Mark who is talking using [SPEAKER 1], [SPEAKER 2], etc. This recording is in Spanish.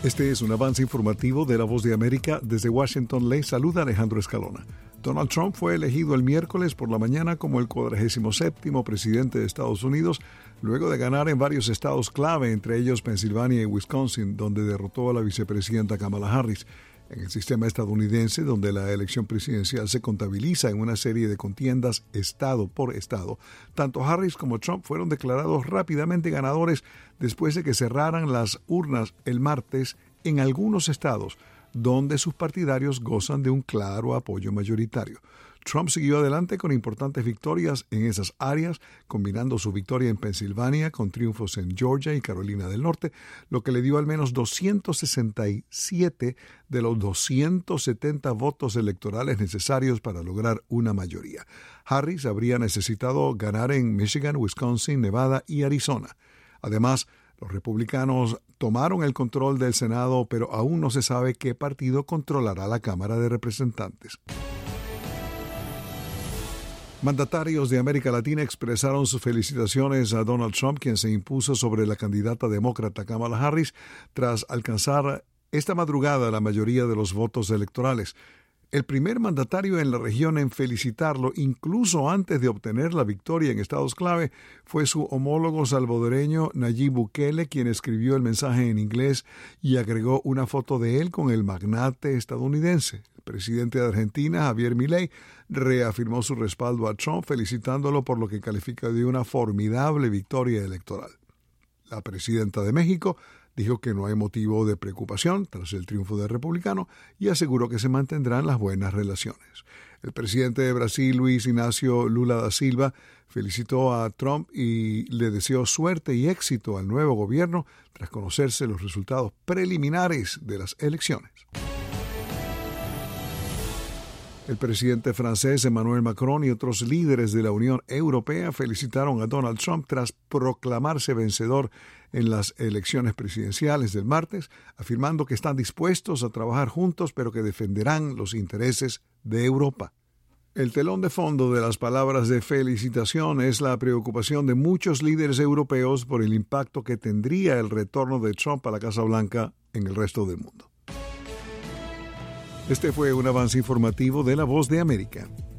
[SPEAKER 1] Este es un avance informativo de La Voz de América. Desde Washington les saluda Alejandro Escalona. Donald Trump fue elegido el miércoles por la mañana como el 47º presidente de Estados Unidos, luego de ganar en varios estados clave, entre ellos Pensilvania y Wisconsin, donde derrotó a la vicepresidenta Kamala Harris. En el sistema estadounidense, donde la elección presidencial se contabiliza en una serie de contiendas estado por estado, tanto Harris como Trump fueron declarados rápidamente ganadores después de que cerraran las urnas el martes en algunos estados, donde sus partidarios gozan de un claro apoyo mayoritario. Trump siguió adelante con importantes victorias en esas áreas, combinando su victoria en Pensilvania con triunfos en Georgia y Carolina del Norte, lo que le dio al menos 267 de los 270 votos electorales necesarios para lograr una mayoría. Harris habría necesitado ganar en Michigan, Wisconsin, Nevada y Arizona. Además, los republicanos tomaron el control del Senado, pero aún no se sabe qué partido controlará la Cámara de Representantes. Mandatarios de América Latina expresaron sus felicitaciones a Donald Trump, quien se impuso sobre la candidata demócrata Kamala Harris tras alcanzar esta madrugada la mayoría de los votos electorales. El primer mandatario en la región en felicitarlo, incluso antes de obtener la victoria en estados clave, fue su homólogo salvadoreño Nayib Bukele, quien escribió el mensaje en inglés y agregó una foto de él con el magnate estadounidense. El presidente de Argentina, Javier Milei, reafirmó su respaldo a Trump, felicitándolo por lo que califica de una formidable victoria electoral. La presidenta de México dijo que no hay motivo de preocupación tras el triunfo del republicano y aseguró que se mantendrán las buenas relaciones. El presidente de Brasil, Luis Inácio Lula da Silva, felicitó a Trump y le deseó suerte y éxito al nuevo gobierno tras conocerse los resultados preliminares de las elecciones. El presidente francés Emmanuel Macron y otros líderes de la Unión Europea felicitaron a Donald Trump tras proclamarse vencedor en las elecciones presidenciales del martes, afirmando que están dispuestos a trabajar juntos, pero que defenderán los intereses de Europa. El telón de fondo de las palabras de felicitación es la preocupación de muchos líderes europeos por el impacto que tendría el retorno de Trump a la Casa Blanca en el resto del mundo. Este fue un avance informativo de La Voz de América.